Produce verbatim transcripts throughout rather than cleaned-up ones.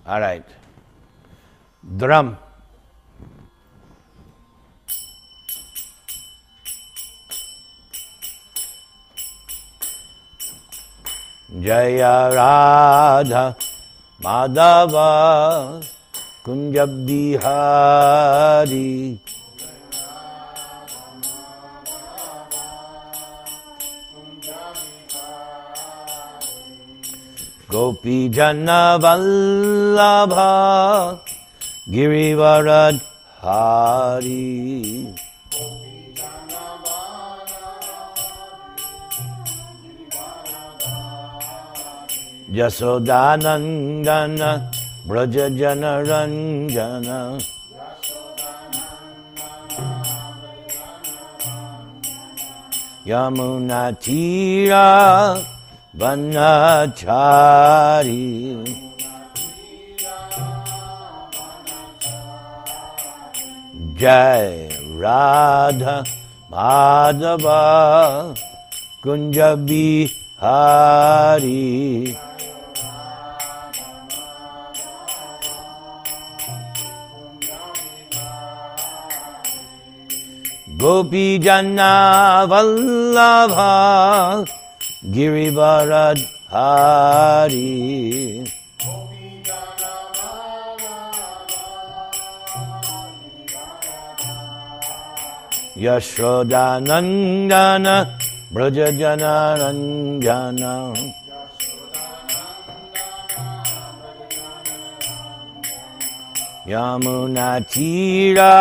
All right. Drum. Jaya Radha Madhava Kunja Bihari Gopi Jana Vallabha Girivaradhari Yasodanandana Braja Jana Ranjana Yamuna Tira Vanachari Jai Radha Madhava Kunja Bihari Gopi Jana Vallabha Girivaradhari Yashodanandana Braja Jana Ranjana Yamuna Tira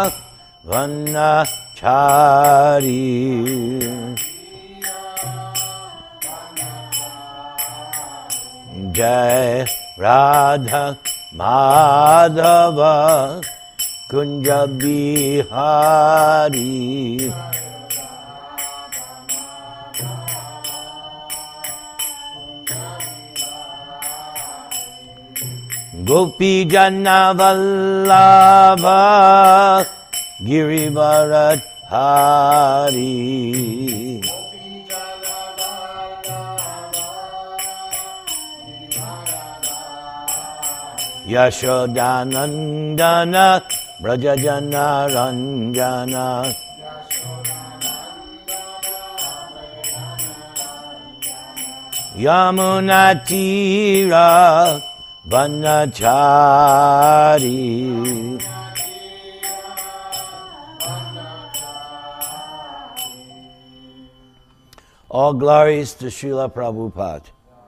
Vanachari Jai Radha Madhava Kunja Bihari Gopi Jana Vallabha Girivaradhari Yashodanandana Braja Jana Ranjana Yamuna Tira Vanachari All glories to Srila Prabhupada.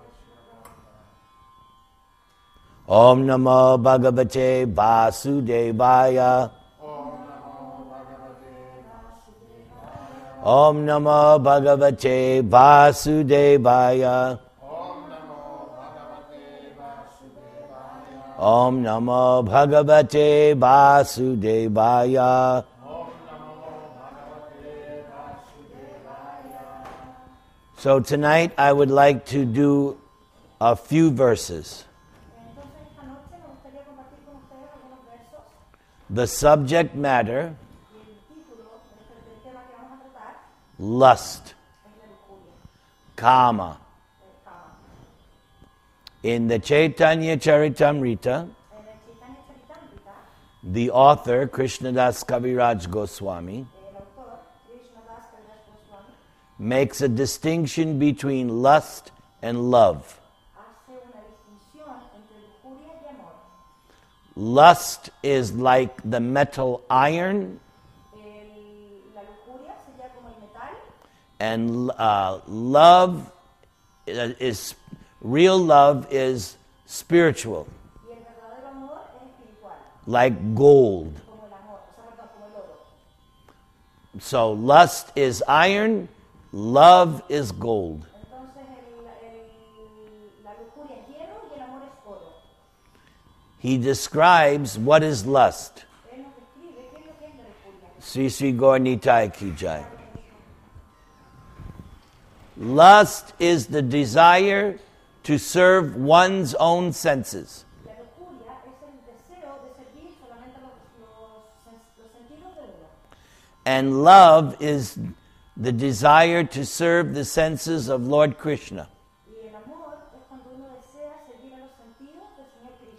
Om Namo Bhagavate Vasudevaya. Om Namo Bhagavate Vasudevaya. Om Namo Bhagavate Vasudevaya. So tonight I would like to do a few verses. The subject matter, lust, kama. In the Chaitanya Charitamrita, the author, Krishnadas Kaviraj Goswami, makes a distinction between lust and love. Lust is like the metal iron, and uh, love is, real love is spiritual, like gold. So lust is iron, love is gold. He describes what is lust. Sri Sri Gaur Nitai Ki Jai. Lust is the desire to serve one's own senses. And love is the desire to serve the senses of Lord Krishna.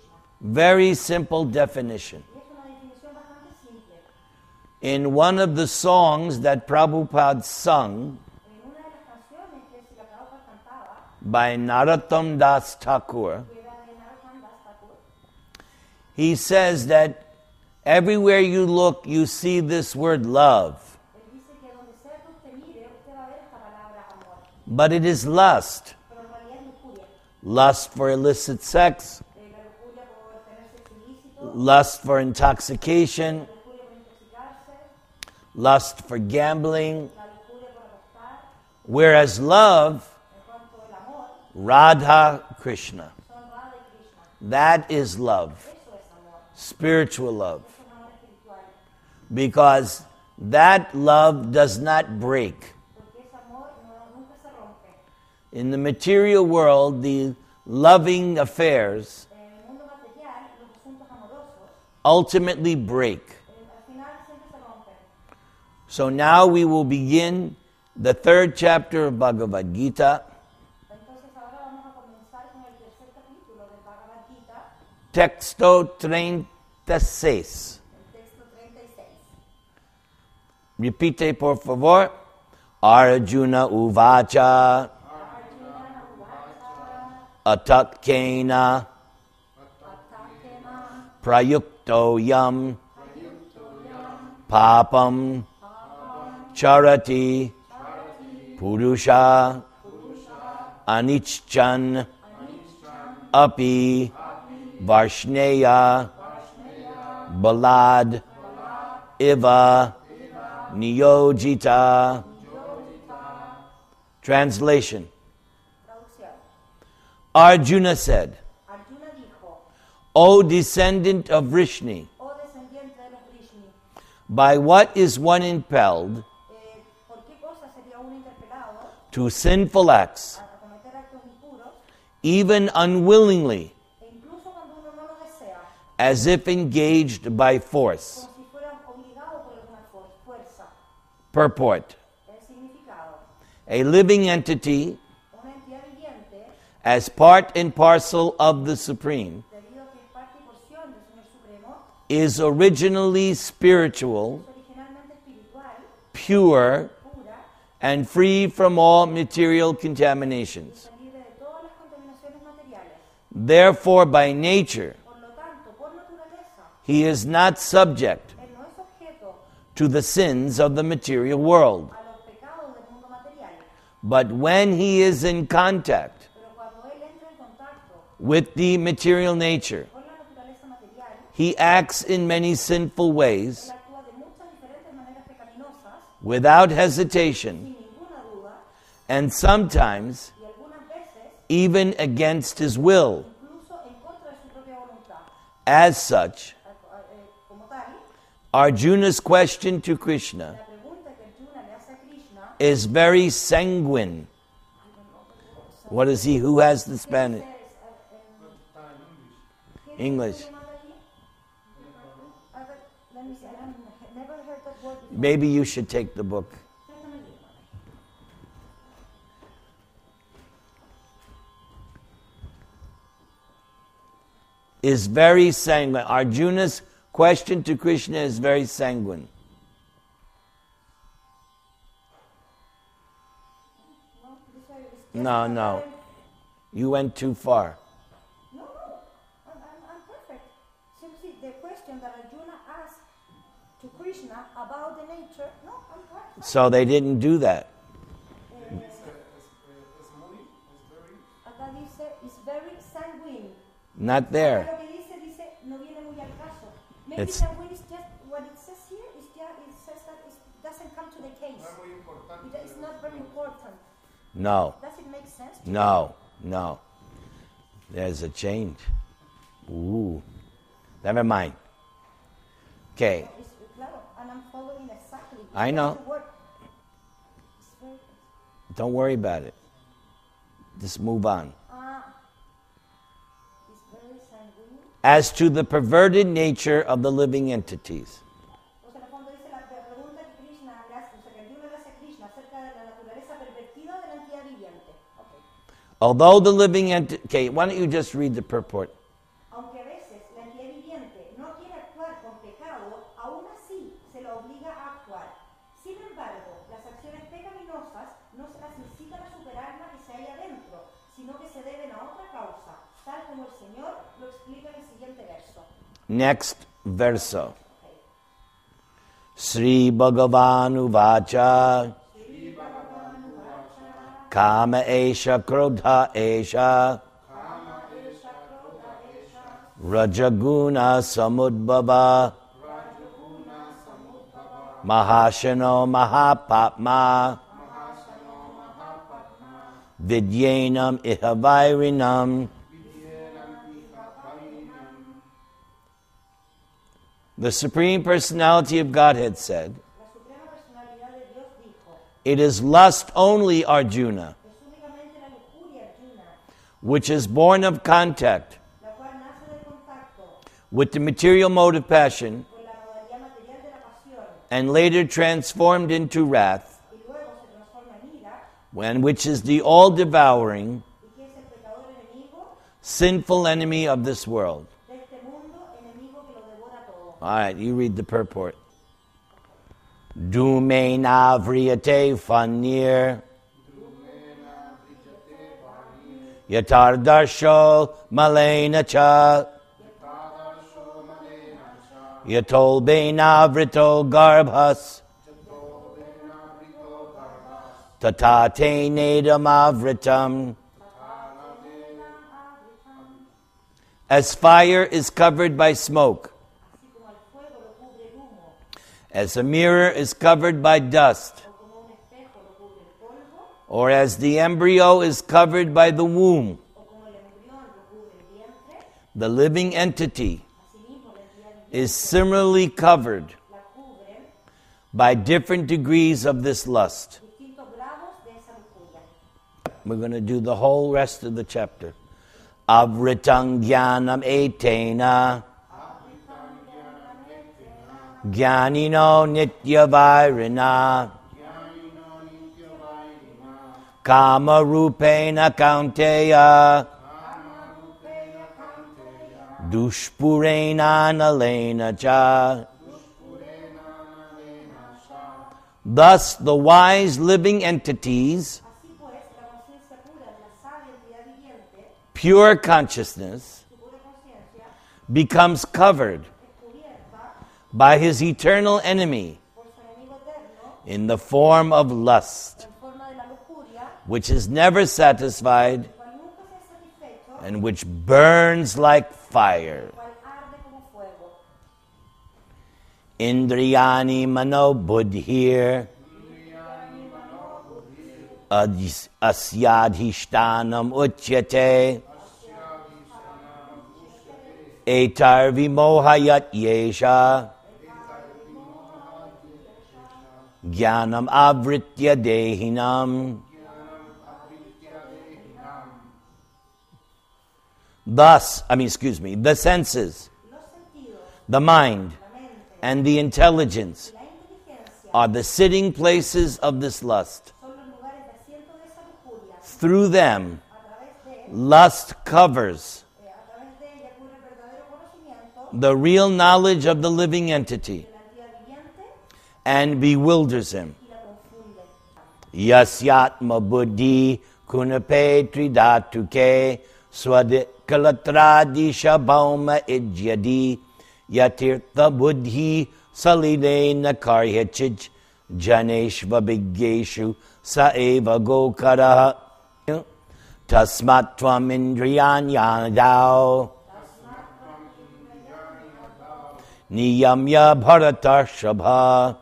Very simple definition. Y es una definición bastante simple. In one of the songs that Prabhupada sung En una de las canciones que Srila Prabhupada cantaba, by Narottam Das Thakur, que era de Narottam Das Thakur, he says that everywhere you look, you see this word love. él dice que donde sea que usted mire, usted va a ver esta palabra amor. But it is lust. Pero en realidad es lujuria. Lust for illicit sex, Eh, la lujuria por tener sexo ilícito, lust for intoxication, la lujuria por intoxicarse, lust for gambling. la lujuria por apostar. Whereas love, En cuanto al amor, Radha Krishna, son Radha y Krishna. that is love, Eso es amor. spiritual love. Eso es amor espiritual. Because that love does not break. Porque ese amor no, nunca se rompe. In the material world, the loving affairs En el mundo material, los asuntos amorosos, ultimately break. eh, al final siempre se rompen. So now we will begin the third chapter of Bhagavad Gita, Entonces ahora vamos a comenzar con el tercer capítulo del Bhagavad Gita, texto treinta y seis. el texto treinta y seis. Repite, por favor. Arjuna uvacha Arjuna uvacha atakkena atakena prayukto yam ayuktoyam papam papam charati charati purusha purusha anicchan anicham api varshneya varsneya balad iva niyojita. Translation. Traducción. Arjuna said, Arjuna dijo, O descendant of Vrishni, oh descendiente de los Vrishni, by what is one impelled eh, ¿por qué cosa sería uno interpelado to sinful acts, a, a cometer actos impuros, even unwillingly, e incluso cuando uno no lo desea, as if engaged by force? como si fuera obligado por alguna fu- fuerza? Purport. El significado. A living entity, Una entidad viviente, as part and parcel of the Supreme, debido a que es parte y porción del Señor Supremo, is originally spiritual, es originalmente espiritual, pure, pura, and free from all material contaminations. y libre de todas las contaminaciones materiales. Therefore, by nature, Por lo tanto, por naturaleza, he is not subject él no es objeto to the sins of the material world. a los pecados del mundo material. But when he is in contact Pero cuando él entra en contacto with the material nature, con la naturaleza material, he acts in many sinful él ways actúa de muchas diferentes maneras pecaminosas, without hesitation, sin ninguna duda, and sometimes y algunas veces even against his will. incluso en contra de su propia voluntad. As such, Eh, eh, Como tal, Arjuna's question to Krishna la pregunta que Arjuna le hace a Krishna is very sanguine. What is he? Who has the Spanish? es, eh, em, ¿qué English. se llama allí? A ver, let me see, I don't- never heard that word before. Maybe you should take the book. Préstame el libro. Is very sanguine. Arjuna's question to Krishna is very sanguine. No, this is- it's just No, a no. very- You went too far. No, no, I'm, I'm, I'm perfect. Simply the question that Arjuna asked to Krishna about the nature, no, I'm perfect. So they didn't do that. Acá dice, it's very sanguine. Not Acá there. lo que dice, dice, no viene muy al caso. Maybe It's- sanguine is just, what it says here is just, it says that it doesn't come to the case. It, it's not very important. No, Does it make sense? to you? no, no. There's a change. Ooh. Never mind. Okay. It's, claro, and I'm following exactly. I know. That's the word. It's very, Don't worry about it. Just move on. ah, it's very sanguine. As to the perverted nature of the living entities. O sea, en el fondo dice la, la pregunta que Krishna le hace, o sea, que Arjuna le hace a Krishna acerca de la naturaleza pervertida de la entidad viviente. Okay. Although the living entity... Okay, why don't you just read the purport? Aunque a veces la como el Señor lo explica en el siguiente verso. Next verso. Sri Bhagavan Uvacha Kama Esha Krodha Esha Rajaguna Samudbhava Mahashano Mahapatma Vidyenam Ihavairinam. The Supreme Personality of Godhead said, La Suprema Personalidad de Dios dijo, it is lust only, Arjuna, es únicamente la lujuria, Arjuna, which is born of contact la cual nace del contacto with the material mode of passion con la modalidad material de la pasión and later transformed into wrath, y luego se transforma en ira, when which is the all-devouring, y que es el pecador enemigo sinful enemy of this world. de este mundo, enemigo que lo devora todo. All right, you read the purport. Dumena vriyate fanir yatardarsho malena cha yatol bena vrito garbhas tatate nedam avritam. As fire is covered by smoke, Así como el fuego lo cubre el humo, as a mirror is covered by dust, o como un espejo lo cubre el polvo, or as the embryo is covered by the womb, o como el embrión lo cubre el vientre, the living entity asimismo la entidad viviente is similarly covered la cubren by different degrees of this lust. distintos grados de esa lujuria. We're going to do the whole rest of the chapter. Avritang jnanam etena jnanino nityavairina kama rupena kaunteya dushpurena nalena cha. Thus the wise living entities, Así pues, la conciencia pura de la sabia entidad viviente, pure consciousness, su pura conciencia, becomes covered es cubierta by his eternal enemy por su enemigo eterno in the form of lust, en forma de la lujuria, which is never satisfied cual nunca se es satisfecho, and which burns like fire. cual arde como fuego. Indriyani mano buddhir adis- asyadhishtanam uchyate etar vimohayat yesha jnanam avritya dehinam. Thus, I mean, excuse me, the senses, Los sentidos, the mind, la mente and the intelligence y la inteligencia are the sitting places of this lust. son los lugares de asiento de esa lujuria. Through them, A través de, lust covers eh, a través de ella ocurre el verdadero conocimiento the real knowledge of the living entity de la entidad viviente and bewilders him. y la confunde. Yasyatma buddhi kunape tridatuke swadikalatradisha bhauma idyadi yatirtha buddhi salidena karyachij janeshva bhigyeshu saeva gokaraha tasmat tvam indriyanyadao niyamya bharatashabha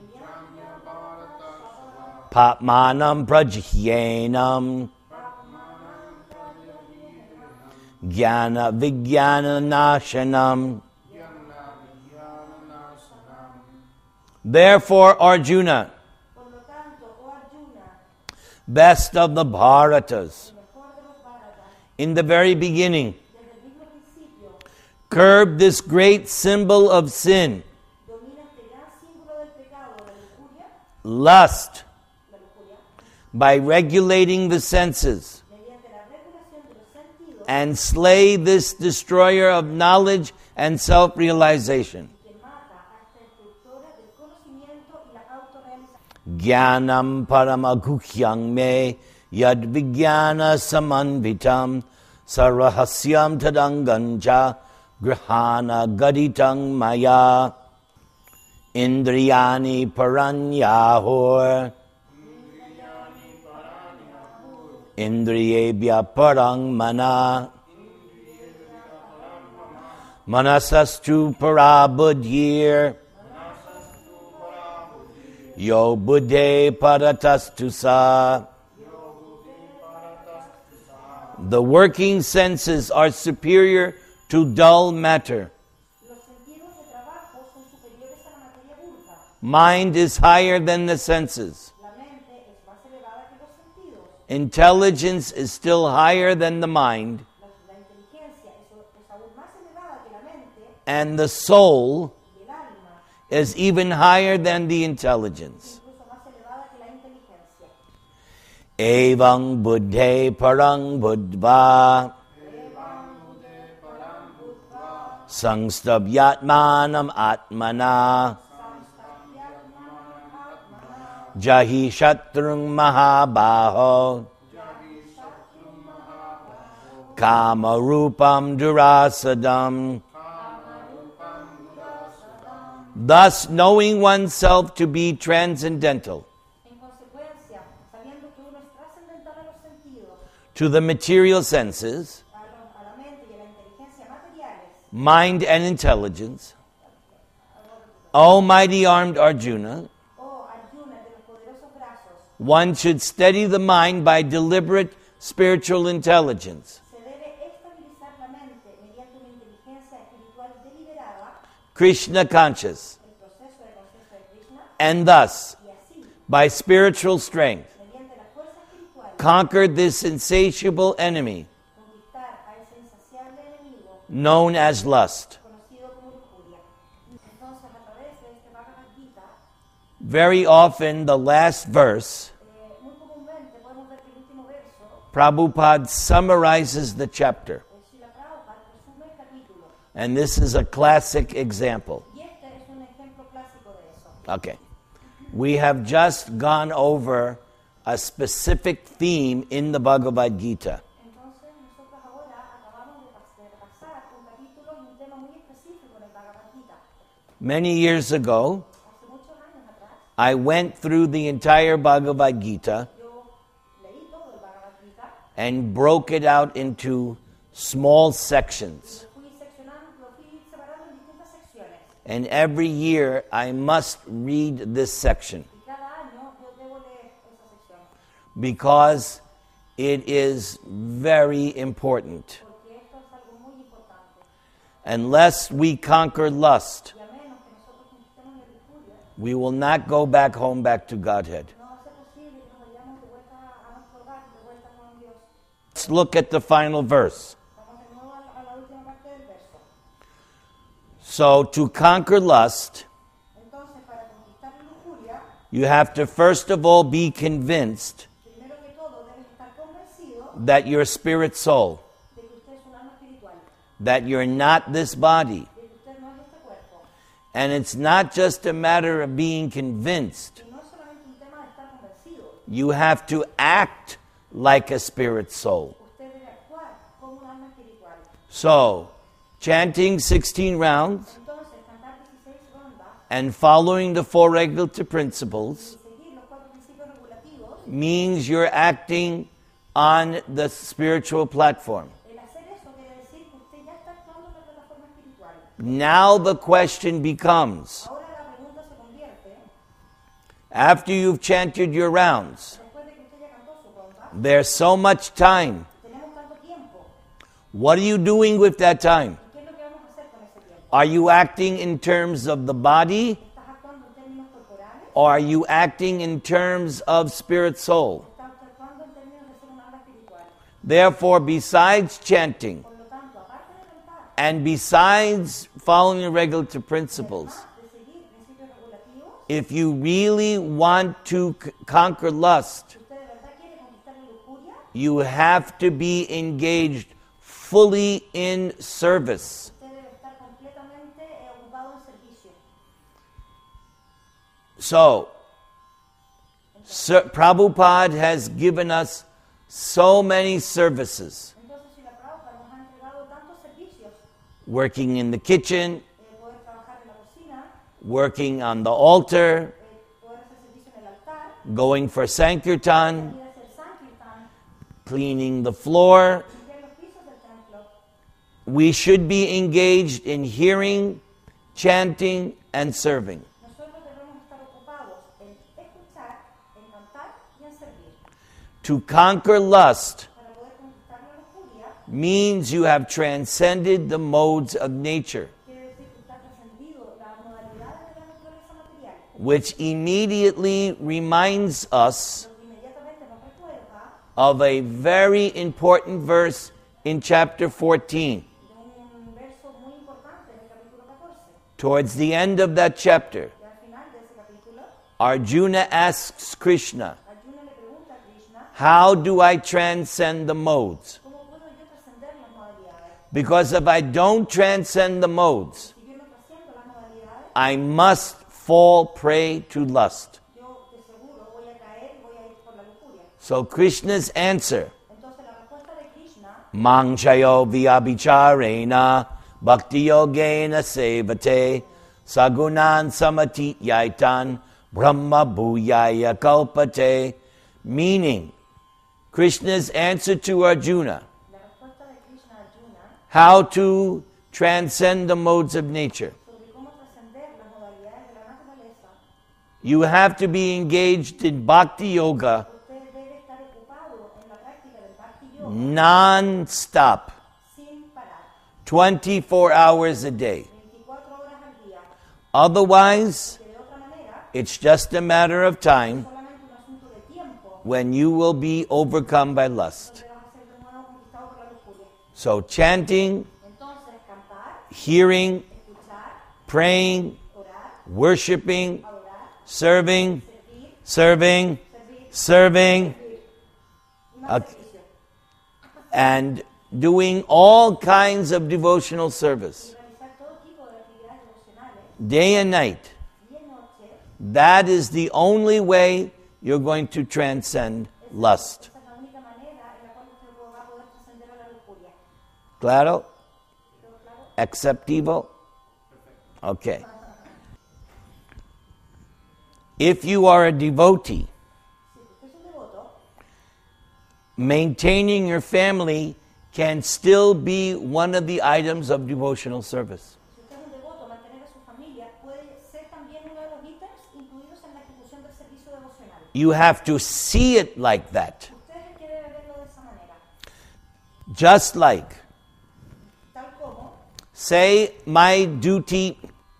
Papmanam prajhyenam Jnana vijnana nashanam. Therefore, Arjuna, Por lo tanto, oh Arjuna, best of the Bharatas, el mejor de los Bharatas, in the very beginning, desde el mismo principio, curb this great symbol of sin, domina este gran símbolo del pecado, de la lujuria, lust, la lujuria, by regulating the senses, mediante la regulación de los sentidos, and slay this destroyer of knowledge and self-realization. que mata a esta destructora del conocimiento y la autorrealización. Jnanam paramaguhyang me yad vijnana samanvitam Sarahasyam tadangancha grihana gaditang maya indriyani paranyahur indriyebhya parang mana manasastu parabuddhir yo buddhe paratastu sa. The working senses are superior to dull matter. Mind is higher than the senses. Intelligence is still higher than the mind. And the soul is even higher than the intelligence. Evang buddhe parang buddha Sangstabhyatmanam atmana Jahi shatrung mahabaho Kama rupam durasadam. Thus, knowing oneself to be transcendental to the material senses, mind and intelligence, O mighty armed Arjuna, one should steady the mind by deliberate spiritual intelligence. Krishna conscious, and thus, by spiritual strength, conquered this insatiable enemy known as lust. Very often, the last verse, Prabhupada summarizes the chapter. And this is a classic example. Okay. We have just gone over a specific theme in the Bhagavad Gita. Many years ago, I went through the entire Bhagavad Gita and broke it out into small sections. And every year I must read this section because it is very important. Unless we conquer lust, we will not go back home, back to Godhead. Let's look at the final verse. So, to conquer lust, you have to first of all be convinced that you're spirit soul, that you're not this body. And it's not just a matter of being convinced. You have to act like a spirit soul. So, chanting sixteen rounds and following the four regulative principles means you're acting on the spiritual platform. Now the question becomes, after you've chanted your rounds, there's so much time. What are you doing with that time? Are you acting in terms of the body? Or are you acting in terms of spirit soul? Therefore, besides chanting, and besides following the regulative principles, if you really want to c- conquer lust, you have to be engaged fully in service. So, Sir, Prabhupada has given us so many services. working in the kitchen, eh, poder trabajar en la cocina, working on the altar, eh, poder hacer servicio en el altar, going for Sankirtan, ir a hacer Sankirtan, cleaning the floor. limpiar los pisos del templo. We should be engaged in hearing, chanting, and serving. Nosotros debemos estar ocupados en escuchar, en cantar y en servir. To conquer lust Para poder conquistar la lujuria, means you have transcended the modes of nature, quiere decir que está trascendido las modalidades de la naturaleza material, which immediately reminds us lo que inmediatamente nos recuerda of a very important verse in chapter fourteen. de un verso muy importante en el capítulo catorce. Towards the end of that chapter, Y al final de ese capítulo, Arjuna asks Krishna, Arjuna le pregunta a Krishna, how do I transcend the modes? ¿cómo puedo yo trascender las modalidades? Because if I don't transcend the modes, Si yo no trasciendo las modalidades, I must fall prey to lust. yo de seguro voy a caer y voy a ir por la lujuria. So Krishna's answer, Entonces la respuesta de Krishna, Mangchayo vyabhicharena bhakti yogena sevate sagunan samati yaitan brahma bhuyaya kalpate, meaning Krishna's answer to Arjuna, la respuesta de Krishna a Arjuna how to transcend the modes of nature. sobre cómo trascender las modalidades de la naturaleza, You have to be engaged in bhakti yoga usted debe estar ocupado en la práctica del Bhakti Yoga non-stop, sin parar, twenty-four hours a day. veinticuatro horas al día, Otherwise, que de otra manera it's just a matter of time solamente un asunto de tiempo when you will be overcome by lust. donde vas a ser de nuevo conquistado por la lujuria. So chanting, Entonces, cantar, hearing, escuchar, praying, orar, worshiping, adorar, serving, servir, serving, servir, serving, servir, y más Ok. servicio. and doing all kinds of devotional service, Y realizar todo tipo de actividades devocionales, day and night. día y noche. That is the only way you're going to transcend lust. Esa es la única manera en la cual usted va a poder trascender a la lujuria. Claro? ¿Quedó claro? Acceptable? Okay. If you are a devotee, Si usted es un devoto, maintaining your family can still be one of the items of devotional service. si usted es un devoto, mantener a su familia puede ser también uno de los ítems incluidos en la ejecución del servicio devocional. You have to see it like that. Usted es el que debe verlo de esa manera. Just like, Tal como, say, my duty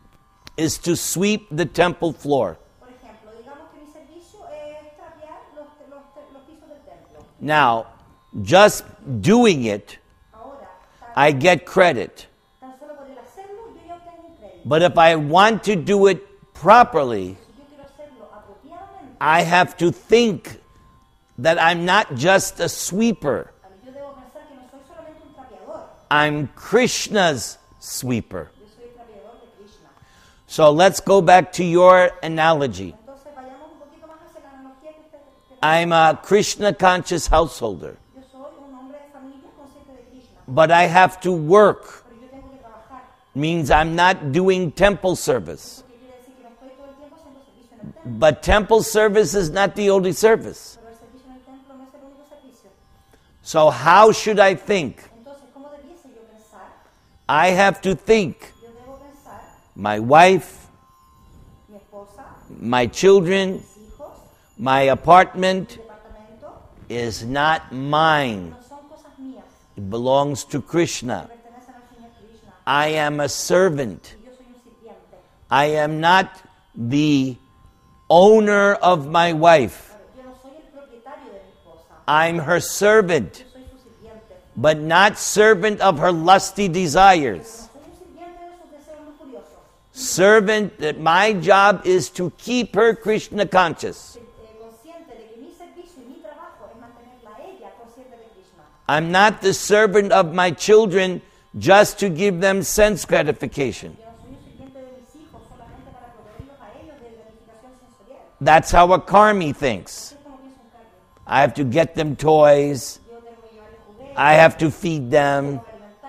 is to sweep the temple floor. por ejemplo, digamos que mi servicio es trapear los, los, los pisos del templo. Now, just doing it, Ahora, tan, I get credit. tan solo por el hacerlo, yo ya obtengo un crédito. But if I want to do it properly, Si yo quiero hacerlo apropiadamente, I have to think that I'm not just a sweeper. yo debo pensar que no soy solamente un trapeador, I'm Krishna's sweeper. yo soy el trapeador de Krishna. So let's go back to your analogy. Entonces vayamos un poquito más hacia la analogía que usted que I'm a Krishna conscious householder, yo soy un hombre de familia consciente de Krishna, but I have to work. pero yo tengo que trabajar, Means I'm not doing temple service. porque quiere decir que no estoy todo el tiempo haciendo servicio en el templo, But temple service is not the only service. pero el servicio en el templo no es el único servicio. So how should I think? Entonces, ¿cómo debiese yo pensar? I have to think Yo debo pensar, my wife, mi esposa, my children, mis hijos, my apartment mi departamento, is not mine. no son cosas mías, It belongs to Krishna. pertenecen al Señor Krishna, I am a servant. y yo soy un sirviente. I am not the owner of my wife. Yo no soy el propietario de mi esposa, I'm her servant, yo soy su sirviente, but not servant of her lusty desires. no soy un sirviente de sus deseos lujuriosos. Servant that my job is to keep her Krishna conscious. Eh, consciente de que mi servicio y mi trabajo es mantenerla a ella consciente de Krishna. I'm not the servant of my children just to give them sense gratification. Yo no soy un sirviente de mis hijos solamente para proveerlos a ellos de gratificación sensorial. That's how a karmi thinks. Así es como piensa un karma. I have to get them toys. Yo tengo que llevarles juguetes, I have to feed them. tengo que alimentar,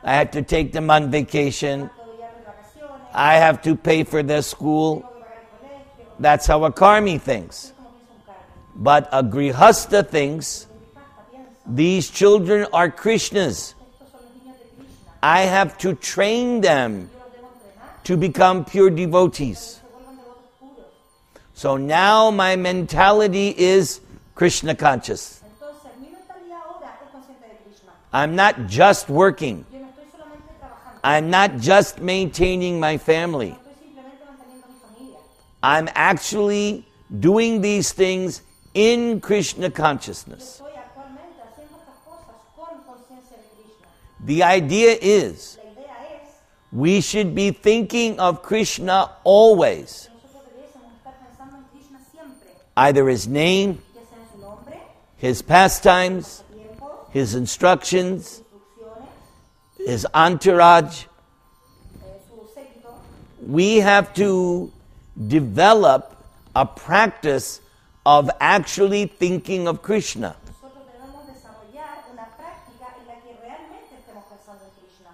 I have to take them on vacation. tengo que llevarlos de vacaciones, I have to pay for their school. tengo que pagar el colegio. That's how a karmi thinks. Es como piensa un karma. But a grihasta thinks, Un grihasta piensa, these children are Krishnas. estos son los niños de Krishna. I have to train them Yo los debo entrenar, to become pure devotees. se vuelvan devotos puros. So now my mentality is Krishna conscious. Entonces, mi mentalidad ahora es consciente de Krishna. I'm not just working. Yo no estoy solamente trabajando, I'm not just maintaining my family. no estoy simplemente manteniendo a mi familia. I'm actually doing these things in Krishna Yo consciousness. estoy actualmente haciendo estas cosas con conciencia de Krishna. The idea is La idea es we should be thinking of Krishna always, que nosotros debiésemos estar pensando en Krishna siempre, either his name, ya sea en su nombre, his pastimes, su tiempo, his instructions, instrucciones, his entourage. eh, su séquito. We have to develop a practice of actually thinking of Krishna. Nosotros debemos desarrollar una práctica en la que realmente estemos pensando en Krishna.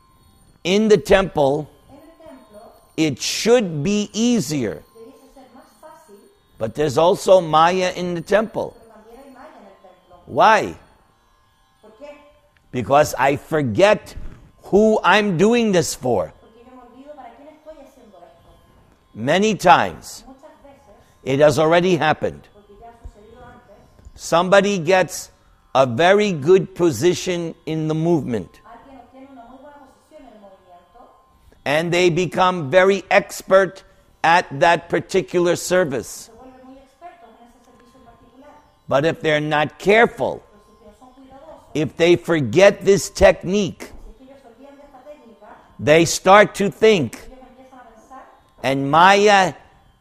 In the temple, En el templo it should be easier, debiese ser más fácil, but there's also Maya in the temple. pero también hay maya en el templo. Why? ¿Por qué? Because I forget who I'm doing this for. Porque yo me olvido para quién estoy haciendo esto. Many times, Muchas veces, it has already happened. porque ya ha sucedido antes, Somebody gets a very good position in the movement, alguien obtiene una muy buena posición en el movimiento and they become very expert at that particular service. se vuelven muy expertos en ese servicio en particular. But if they're not careful, Pero si ellos son cuidadosos, if they forget this technique, si es que ellos se olvidan de esta técnica, they start to think, ellos empiezan a pensar and Maya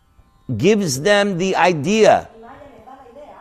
gives them the idea, y Maya les da la idea,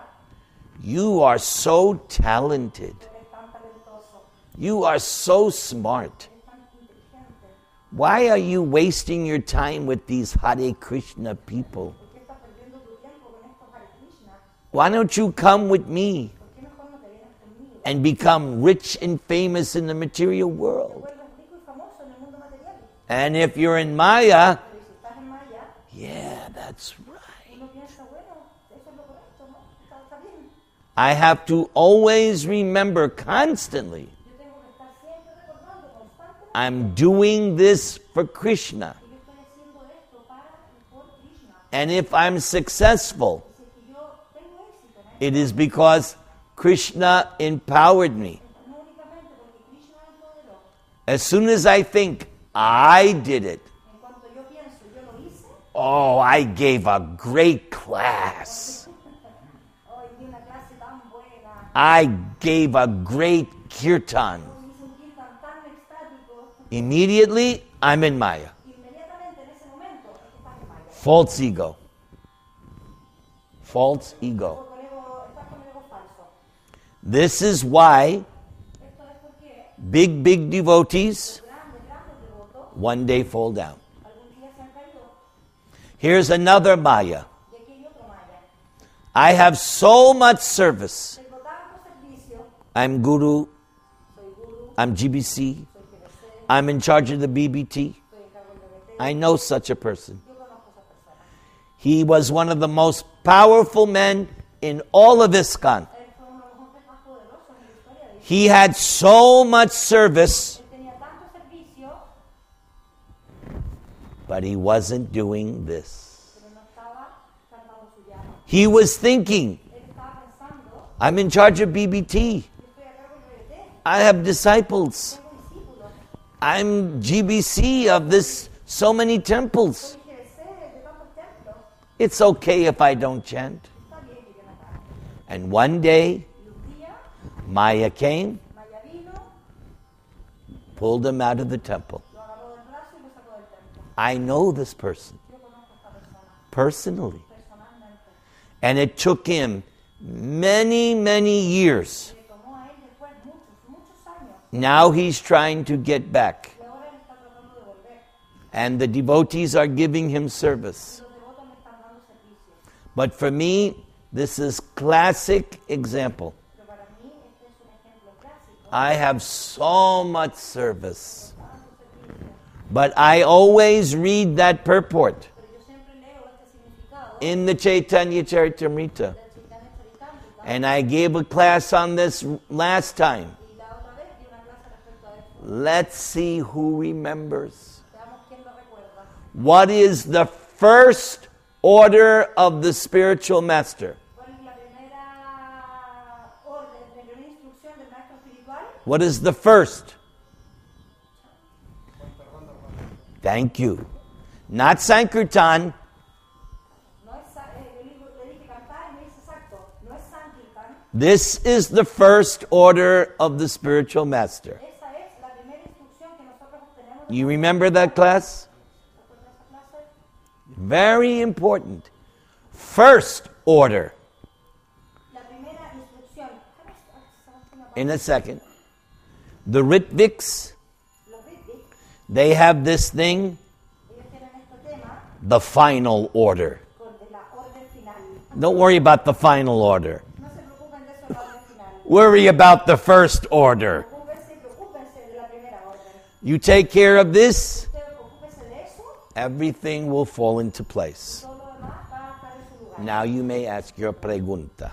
you are so talented, tú eres tan talentoso, you are so smart. eres tan inteligente, Why are you wasting your time with these Hare Krishna people? ¿por qué estás perdiendo tu tiempo con estos Hare Krishna? Why don't you come with me ¿Por qué mejor no te vienes conmigo? and become rich and famous in the material Te world? vuelves rico y famoso en el mundo material. And if you're in Maya, Pero si estás en Maya, yeah, that's right. uno piensa, bueno, eso es lo correcto, ¿no? Está, está bien. I have to always remember constantly, Yo tengo que estar siempre recordando constantemente I'm doing this for Krishna. que yo estoy haciendo esto para y por Krishna. And if I'm successful, Si es que yo tengo éxito en esto, it is because Krishna empowered me. no únicamente porque Krishna me empoderó. As soon as I think I did it, En cuanto yo pienso, yo lo hice, oh, I gave a great class. hoy di una clase tan buena, I gave a great kirtan. hice un kirtan tan extático, Immediately, I'm in Maya. inmediatamente en ese momento, es que estás en Maya. False ego. False ego. O con ego, estás con el ego falso. This is why Esto es porque big, big devotees grandes, grandes devotos one day fall down. algún día se han caído. Here's another Maya. Y aquí hay otro Maya. I have so much service. Tengo tanto servicio, I'm guru. soy guru, I'm G B C. soy G B C, I'm in charge of the B B T. soy en cargo del B B T. I know such a person. Yo conozco a esa persona. He was one of the most powerful men in all of ISKCON. Él fue uno de los hombres más poderosos en la historia de Israel. He had so much service, Él tenía tanto servicio, but he wasn't doing this. pero no estaba cantando su llama. He was thinking, Él estaba pensando, I'm in charge of B B T. yo estoy a cargo del B B T, I have disciples. tengo discípulos, I'm G B C of this so many temples. soy G B C de tantos templos. It's okay if I don't chant. Está bien que yo no cante. And one day, Y un día, Maya came, Maya vino, pulled him out of the temple. lo agarró del brazo y lo sacó del templo. I know this person Yo conozco a esta persona personally. personalmente. And it took him many, many years. Le tomó a él después muchos, muchos años. Now he's trying to get back. Y ahora él está tratando de volver. And the devotees are giving him service. Los devotos le están dando servicio. But for me, this is classic example. Pero para mí este es un ejemplo clásico I have so much service. But I always read that purport in the Chaitanya Charitamrita. And I gave a class on this last time. Let's see who remembers. What is the first order of the spiritual master? What is the first? Thank you. Not Sankirtan. This is the first order of the spiritual master. You remember that class? Very important. First order. In a second. The Ritviks, they have this thing, the final order. Don't worry about the final order. Worry about the first order. You take care of this, everything will fall into place. Now you may ask your pregunta.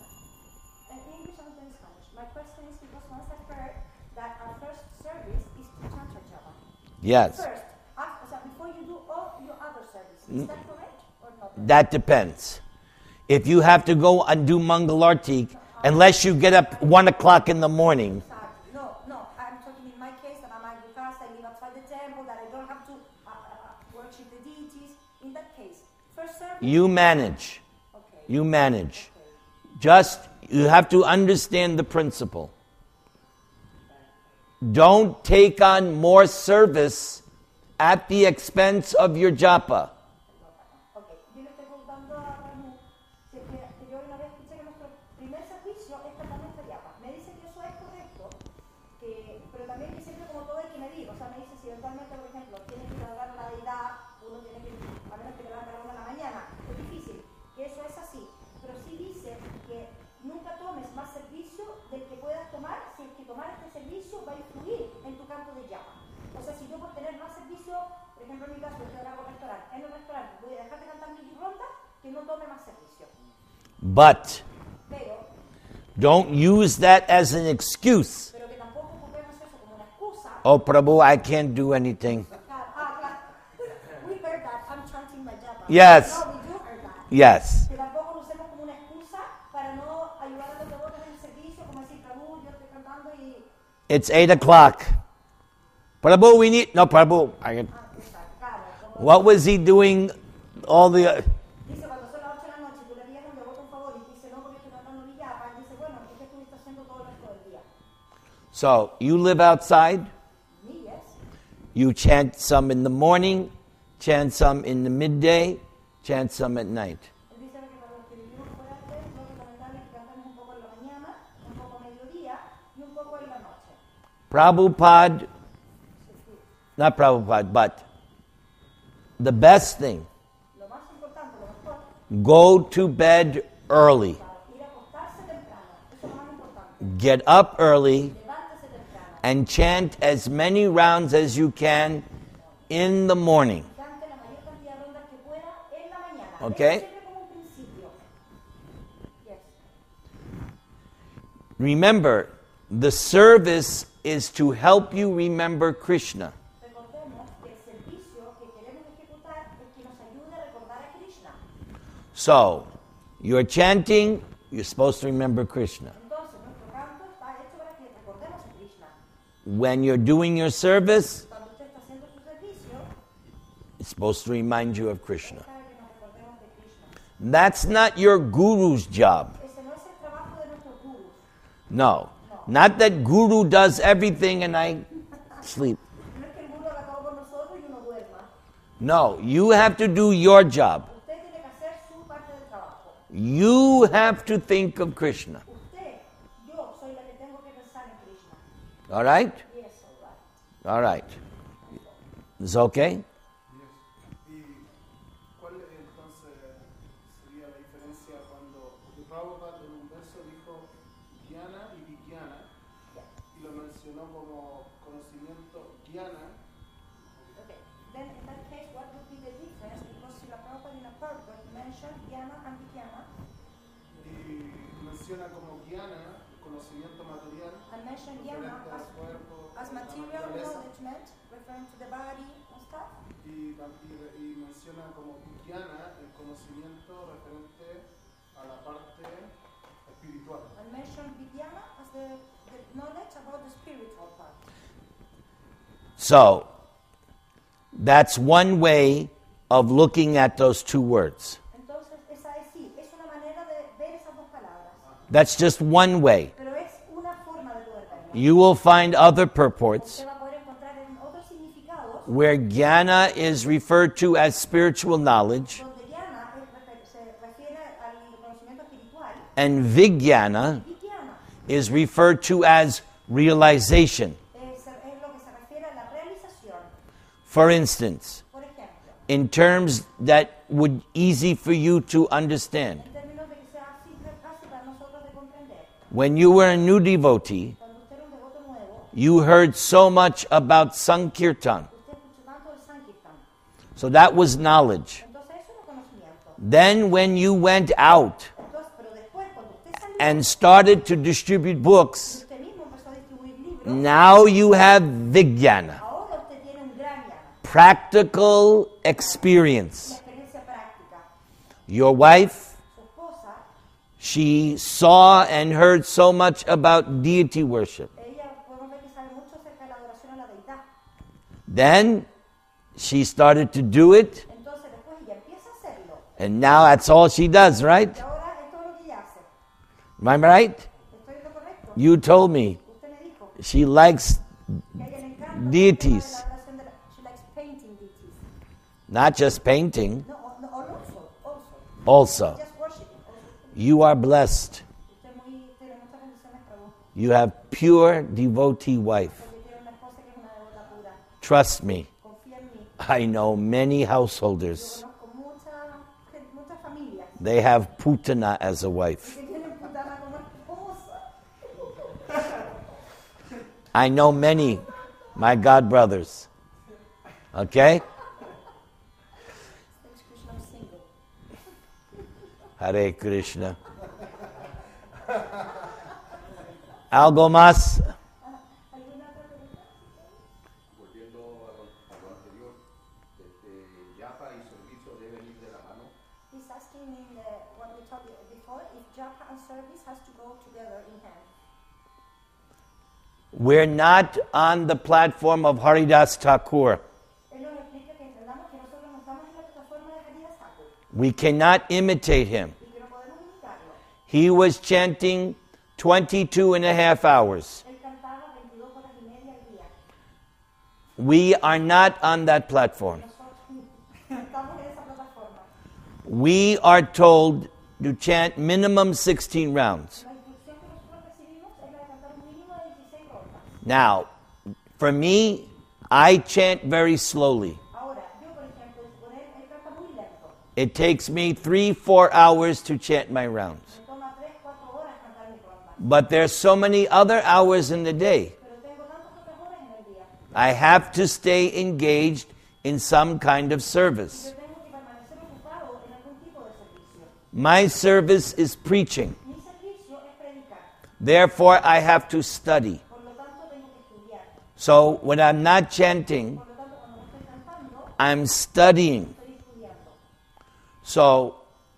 Yes. First, after, before you do all your other services, is that correct or not? That depends. If you have to go and do Mangalarti, unless you get up one o'clock in the morning. No, no. I'm talking in my case that I'm like, because I live outside the temple, that I don't have to uh, uh, worship the deities. In that case, first service. You manage. Okay. You manage. Okay. Just, you have to understand the principle. Don't take on more service at the expense of your japa. Okay. Yo le estoy preguntando a Ranu, que yo una vez escuché que nuestro primer servicio es totalmente japa. Me dice que eso es correcto, que, pero también que siempre como todo hay que medir. O sea, me dice si eventualmente, por ejemplo, tienes que adorar a la deidad, uno tiene que, a menos que te levantes a la una de la mañana, es difícil, que eso es así. Pero sí dice que nunca tomes más servicio del que puedas tomar, si es que tomar este servicio va a influir en tu campo de japa. O sea, si yo por tener más servicio, por ejemplo en mi caso, yo hago restaurante, en el restaurante voy a dejar de cantar mi ronda, que no tome más servicio. But Pero, don't use that as an excuse. pero que tampoco ocupemos eso como una excusa. Oh, Prabhu, I can't do anything. Ah, ah, claro. We heard that. I'm chanting my japa. Yes. No, we do heard that. Yes. Que tampoco lo usemos como una excusa para no ayudar a los devotos en el servicio, como decir, Prabhu, yo estoy cantando y... It's eight o'clock. Prabhu, we need... No, Prabhu. I can, Ah, está, claro. Como what was he doing all the... dice, cuando son las ocho de la noche, tú le pides a un devoto un favor y dice, no, porque estoy cantando mi japa. Y dice, bueno, ¿y qué estuviste haciendo todo el resto del día? So, you live outside. Me, yes. You chant some in the morning, chant some in the midday, chant some at night. Él dice que para los que vivimos fuera del templo, es recomendable que cantemos un poco en la mañana, un poco a mediodía y un poco en la noche. Prabhupada, not Prabhupada, but the best thing, Lo más importante, lo mejor, go to bed early. ir a acostarse temprano. Eso es lo más importante. Get up early Levántese temprano. and chant as many rounds as you can in the morning. Cante la mayor cantidad de rondas que pueda en la mañana. Okay. Eso siempre como un principio. Yes. Remember, the service is to help you remember Krishna. Recordemos que el servicio que queremos ejecutar es que nos ayude a recordar a Krishna. So, you're chanting, you're supposed to remember Krishna. Entonces, nuestro canto está hecho para que recordemos a Krishna. When you're doing your service, Cuando usted está haciendo su servicio, it's supposed to remind you of Krishna. sabe que nos recordemos de Krishna. That's not your guru's job. Ese no es el trabajo de nuestros gurus. No. Not that guru does everything and I sleep. No es que el guru haga todo por nosotros y uno duerma. No, you have to do your job. Usted tiene que hacer su parte del trabajo. You have to think of Krishna. Usted, yo soy la que tengo que pensar en Krishna. All right? Yes, all right. All right. Is okay? ¿Y cuál entonces sería la diferencia cuando porque Prabhupada en un verso dijo Jnana y Vijnana y Jnana, conocimiento material, and mentioned jnana referente al as, cuerpo, as a la material naturaleza, knowledge, referring to the body and stuff. y, y- y menciona como Jnana el conocimiento referente a la parte espiritual. And mentioned vidyana as the, the knowledge about the spiritual part. So, that's one way of looking at those two words. Entonces, esa es sí, es una manera de ver esas dos palabras. That's just one way. Pero es una forma de poder verla. You will find other purports Usted va a poder encontrar en otros significados where jnana is referred to as spiritual knowledge donde jnana es refer- se refiere al conocimiento espiritual and vijnana y vidyana is referred to as realization. es, es lo que se refiere a la realización. For instance, Por ejemplo, in terms that would easy for you to understand, en términos de que sea simple, fácil para nosotros de comprender, when you were a new devotee, cuando usted era un devoto nuevo, you heard so much about Sankirtan. usted escuchó tanto el Sankirtan. So that was knowledge. Entonces eso era conocimiento. Then when you went out Entonces, pero después cuando usted salió and started to distribute books, usted mismo empezó a distribuir libros, now you have vijnana, ahora usted tiene un gran jnana, practical una experience. experiencia práctica. Your wife, Su esposa, she saw and heard so much about deity worship. ella podemos ver que sabe mucho acerca de la adoración a la deidad. Then she started to do it, Entonces después ella empieza a hacerlo. and now that's all she does, right? Y ahora es todo lo que ella hace. Am I right? ¿Estoy en lo correcto? You told me Usted me dijo she likes que a ella le encanta deities. el tema de la adoración de la- she likes painting deities. not just painting, No, no, also, also. also. Just worshiping. Also. You are blessed. Usted muy, tiene muchas bendiciones para vos. You have pure devotee wife. Porque tiene una esposa que es una devota pura. Trust me, Confía en mí. I know many Yo householders. conozco mucha, gen- muchas familias They have Putana as a wife. que tienen putana como esposa. I know many, my God brothers. Okay? Krishna, I'm single. Hare Krishna. ¿Algo más? ¿Alguna otra pregunta? Volviendo a lo, a lo anterior, este, yapa y servicio deben ir de la mano. He's asking in the, what we talked before, if japa and service has to go together in hand. We're not on the platform of Haridas Thakur. Él nos explica que entendamos que nosotros no estamos en la plataforma de Haridas Thakur We cannot imitate him. y que no podemos imitarlo. He was chanting twenty-two and a half hours. Él cantaba veintidós horas y media al día. We are not on that platform. Nosotros estamos en esa plataforma. We are told to chant minimum sixteen rounds. La instrucción que nosotros recibimos es la de cantar un mínimo de dieciséis rondas. Now, for me, I chant very slowly. Ahora, yo por ejemplo, con él, él canta muy lento. It takes me three, four hours to chant my rounds. Me toma tres, cuatro horas cantar mi ronda. But there's so many other hours in the day. Pero tengo tantas otras horas en el día. I have to stay engaged in some kind of service. Yo tengo que permanecer ocupado en algún tipo de servicio. My service is preaching. Mi servicio es predicar. Therefore, I have to study. Por lo tanto, tengo que estudiar. So when I'm not chanting, Por lo tanto, cuando no estoy cantando, I'm studying. estoy estudiando. So,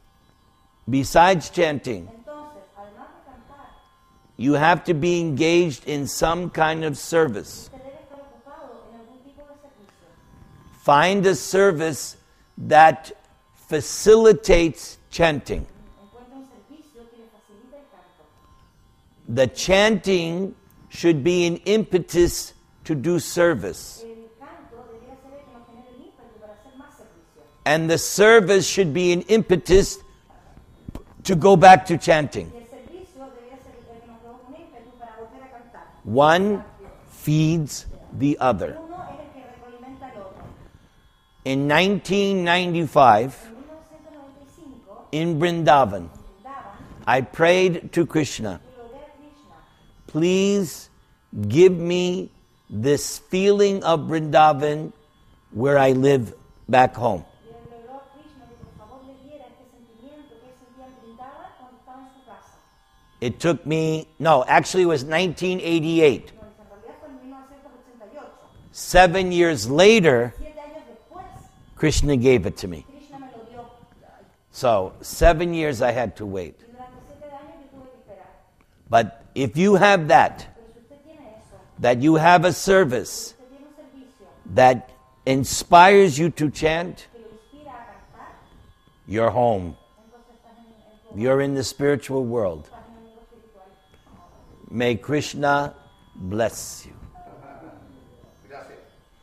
besides chanting, Entonces, además de cantar, you have to be engaged in some kind of service. usted debe estar ocupado en algún tipo de servicio. Find a service that facilitates chanting. Encuentra un servicio que le facilite el canto. The chanting should be an impetus to do service. El canto debería ser el que nos genere el ímpetu para hacer más servicio. And the service should be an impetus to go back to chanting. Y el servicio debería ser el que nos provoque un ímpetu para volver a cantar. One feeds the other. Uno es el que retroalimenta al otro. In nineteen ninety-five, En mil novecientos noventa y cinco, in Vrindavan, daban, I prayed to Krishna, yo rogué a Krishna, please give me this feeling of Vrindavan where I live back home. y él logró a Krishna que por favor le diera este sentimiento que él sentía en Vrindavan cuando estaba en su casa. It took me, no, actually it was nineteen eighty-eight. No, dice, en realidad fue en mil novecientos ochenta y ocho. Seven years later, Siete años después, Krishna gave it to me. Krishna me lo dio. So, seven years I had to wait. Y durante siete años yo tuve que esperar. But if you have that, Pero si usted tiene eso, that you have a service usted tiene un servicio that inspires you to chant, que lo inspira a cantar, you're home. entonces estás en, en tu You're in the spiritual world. estás en el mundo espiritual. May Krishna bless you. Gracias.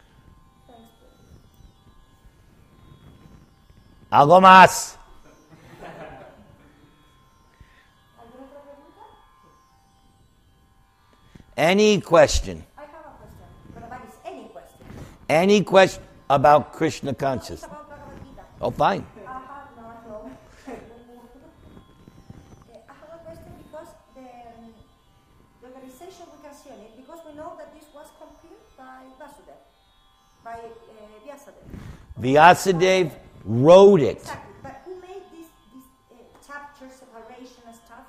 Algo más. ¿Alguna otra pregunta? Any question? I have a question, but that is any question. Any question about Krishna It's consciousness? about Bhagavad Gita. Oh, fine. I have no, no. Eh, I have a question because the, um, the organization, we can see on it, because we know that this was compiled by Vasudev, by uh, Vyasadeva. Vyasadeva wrote it. Exactly, but who made this, this uh, chapter separation and stuff?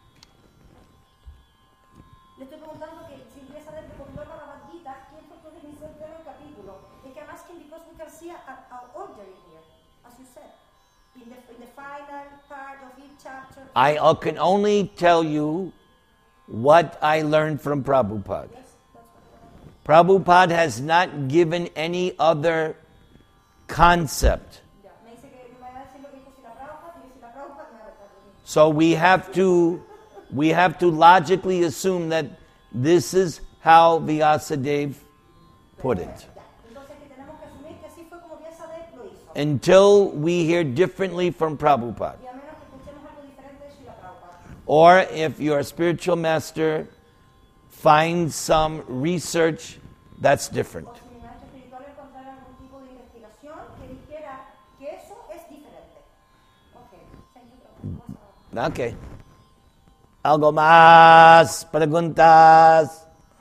Le estoy preguntando que si Vyasadeva recopiló el Bhagavad Gita, ¿quién fue que organizó el primer capítulo? Es que I'm asking because we can see an order in here, as you said. In the, in the final part of each chapter. I uh, can only tell you what I learned from Prabhupada. Yes, that's what I want. Prabhupada has not given any other concept. Ya, me dice que me va a decir lo que dijo Srila Prabhupada y que Srila Prabhupada me va a retar lo mismo. So we have to we have to logically assume that this is how Vyasadeva put it. Ya, entonces que tenemos que asumir que así fue como Vyasadeva lo hizo. Until we hear differently from Prabhupada. Y a menos que escuchemos algo diferente de Srila Prabhupada. Or if your spiritual master finds some research that's different. O si mi maestro espiritual encontrara algún tipo de investigación que dijera que eso es diferente. Ok, thank you, Prabhupada. Okay. Algo más preguntas.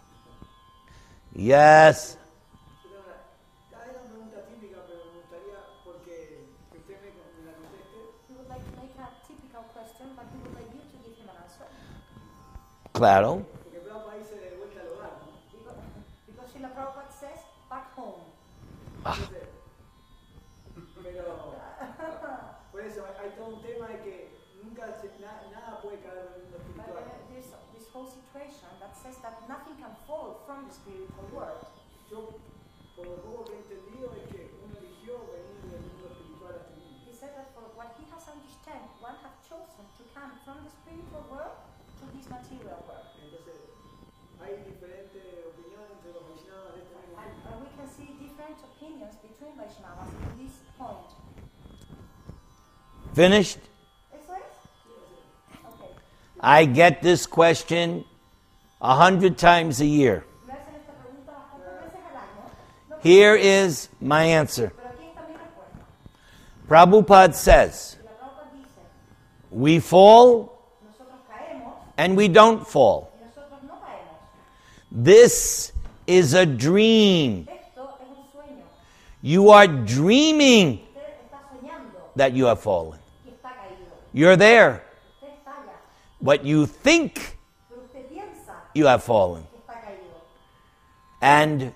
Yes. Cada vez una pregunta típica, pero me gustaría porque que usted me, me la conteste. He would like to make a typical question, but he would like you to give him an answer. Claro. Porque Prabhupada dice de vuelta al hogar, ¿no? Because, because Srila Prabhupada says, back home. Entonces, pero por eso hay, hay todo un tema de que nunca se, na, nada puede caer del mundo But espiritual. uh, there's this whole situation that says that nothing can fall from the spiritual world. Yo, por lo poco que he entendido, es que uno eligió venir del mundo espiritual a este mundo. He said that for what he has understood, one has chosen to come from the spiritual world to this material world. Entonces, hay diferentes opiniones entre los Vaishnavas de este mismo And mundo. uh, we can see different opinions between Vaishnavas at this point. Finished? ¿Eso es? Okay. I get this question a hundred times a year. Me hacen esta pregunta bastantes veces al año. No, Here is my answer. pero aquí está mi respuesta. Prabhupada says, La Prabhupada dice, we fall nosotros caemos and we don't fall. y nosotros no caemos. This is a dream. Esto es un sueño. You are dreaming Usted está soñando that you have fallen. y está caído. You're there, Usted está allá, but you think pero usted piensa you have fallen. que está caído. And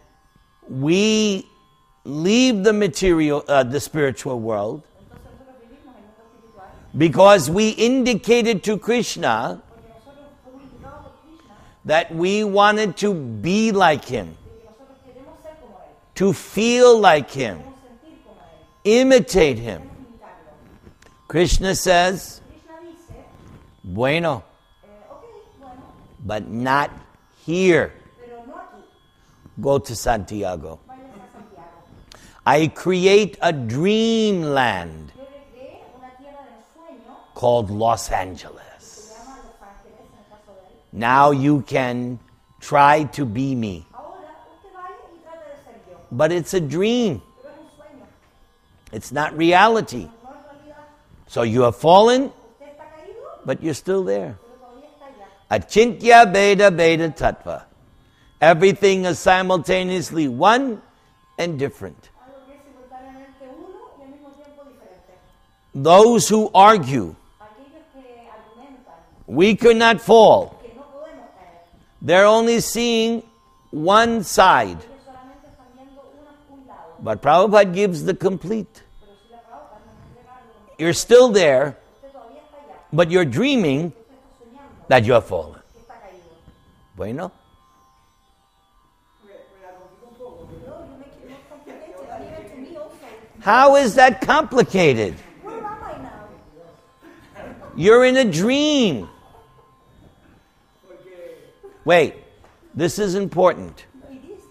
we leave the material, uh, the spiritual world, Entonces nosotros vivimos en el mundo espiritual because we indicated to Krishna porque nosotros fuimos invitados por Krishna that we wanted to be like him, de que nosotros queremos ser como Él, to feel like him, queremos sentir como Él, imitate him. queremos imitarlo. Krishna says, Krishna dice, bueno, eh, ok, bueno, but not here. pero no aquí, Go to Santiago. váyanse a Santiago. I create a dreamland Yo recreé una tierra de ensueño called Los que Angeles. se llama Los Ángeles, en el caso de Él. Now you can try to be me. Ahora usted vaya y trate de ser yo, But it's a dream. pero es un sueño, It's not reality. no es realidad. So you have fallen, Usted está caído, but you're still there. pero todavía está allá. Achintya Beda Beda Tattva. Everything is simultaneously one and different. Algo que es simultáneamente uno y al mismo tiempo diferente. Those who argue Aquellos que argumentan We could not fall. que no podemos caer. They're only seeing one side. Ellos solamente están viendo una, un lado. But Prabhupada gives the complete. Pero si la Prabhupada nos entrega algo, You're still there, usted todavía está allá. but you're dreaming Usted está soñando that you have fallen. que está caído. Bueno? Me, me la complico un poco, pero No, you make it more complicated. And even to me also. How is that complicated? Where am I now? You're in a dream. Wait, this is important. It is.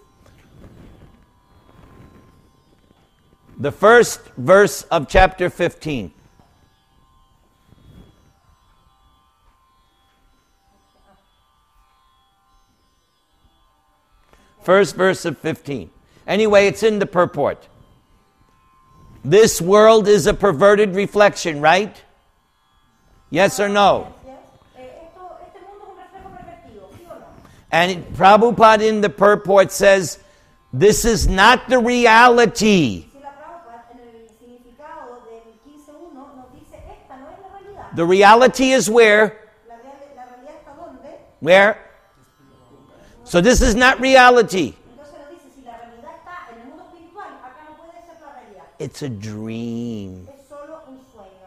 The first verse of chapter fifteen. First verse of fifteen. Anyway, it's in the purport. This world is a perverted reflection, right? Yes or no? Yes. Eh, esto, este mundo es un reflejo pervertido, ¿sí o no? And Prabhupada in the purport says, this is not the reality. Si la Prabhupada en el significado del quince uno nos dice, esta no es la realidad. The reality is where? La, real- la realidad está donde. Where? So this is not reality. Entonces nos dice, si la realidad está en el mundo espiritual, acá no puede ser la realidad. It's a dream. Es solo un sueño.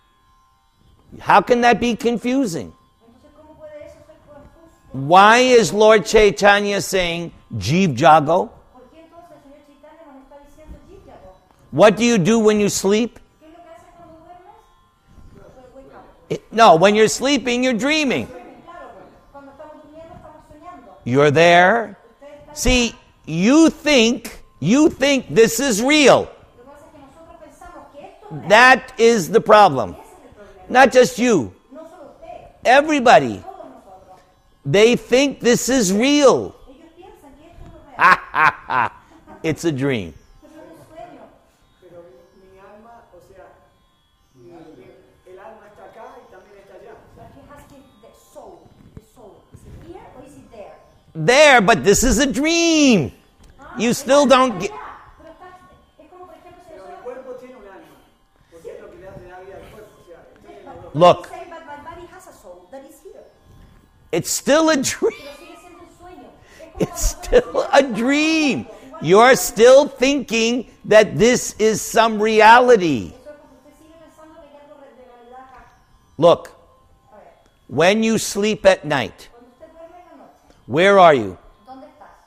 How can that be confusing? Entonces, ¿cómo puede eso ser confuso? Why is Lord Chaitanya saying, Jeev Jago? ¿Por qué entonces el Señor Chaitanya nos está diciendo Jivyago? What do you do when you sleep? ¿Qué es lo que haces cuando duermes? Pues, wake up. It- no, when you're sleeping, you're dreaming. Claro, cuando estamos durmiendo estamos soñando. You're there. Usted está See, you think, you think this is real. Lo que pasa es que nosotros pensamos que esto es real. That is the problem. Ese es el problema. Not just you. No solo usted, Everybody. todos nosotros. They think this is real. Ellos piensan que esto es lo real. Ha ha ha. It's a dream. Esto es un sueño. pero mi, mi alma, o sea, mi- mi- el alma está acá y también está allá. But he has the, the soul. The soul. Is it here or is it there? There, but this is a dream. You still don't get. Pero está, es como por ejemplo si Pero mi nosotros... cuerpo tiene un alma, porque es lo que le hace la vida al cuerpo. O sea, estoy en los dos. Look. We say, but my body has a soul that is here. It's still a dream. Pero sigue siendo un sueño. Es como It's cuando still nosotros a soñamos. dream. You're still thinking that this is some reality. Eso es porque usted sigue pensando que hay algo de realidad acá. Look, A ver, when you sleep at night, cuando usted duerme en la noche, where are you? ¿dónde estás?